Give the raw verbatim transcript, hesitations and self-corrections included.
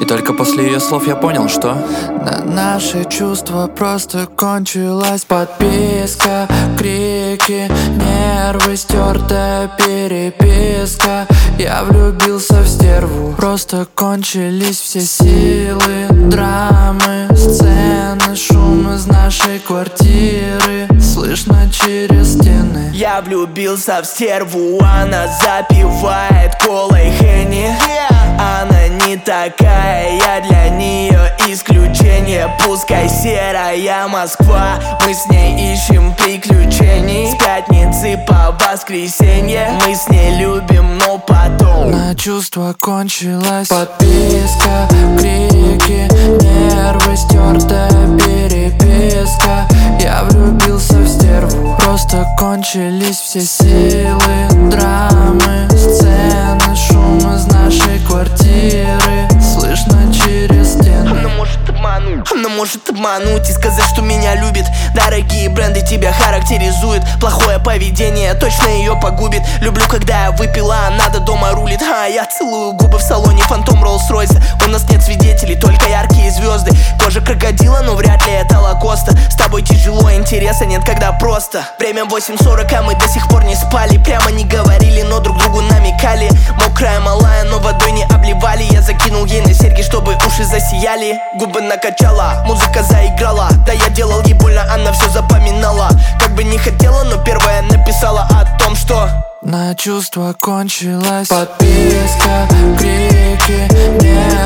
только после ее слов я понял, что на наши чувства просто кончилась подписка. Крики, нервы, стертая переписка. Я влюбился в стерву, просто кончились все силы. Драмы, сцены, шум из нашей квартиры слышно через стены. Я влюбился в стерву, она запивает колой Хенни. Она не такая, я для нее исключение. Пускай серая Москва, мы с ней ищем приключений. С пятницы по воскресенье мы с ней любим, но потом на чувства кончилась подписка. Крики, нервы, стертая переписка. Я влюбился в стерву, просто кончились все силы. Драмы, сцены, шум из нашей квартиры слышно через стены. Она может обмануть, она может обмануть и сказать, что меня любит. Дорогие бренды тебя характеризуют. Плохое поведение точно ее погубит. Люблю, когда я выпила, она до дома рулит. А я целую губы в салоне фантом Роллс-Ройса. У нас нет свидетелей, только яркие звезды. Кожа крокодила, но вряд ли это Лакоста. С тобой тяжело, интереса нет, когда просто. Время восемь сорок, а мы до сих пор не спали. Прямо не говорили, но друг другу намекали. Мокрая малая, но водой не обливали. Я закинул ей на серьги, чтобы уши засияли. Губы накачала, музыка заиграла. Да я делал ей больно, она все запоминала. Как бы не хотела, но первая написала о том, что на чувства кончилась подписка. Крики, нервы,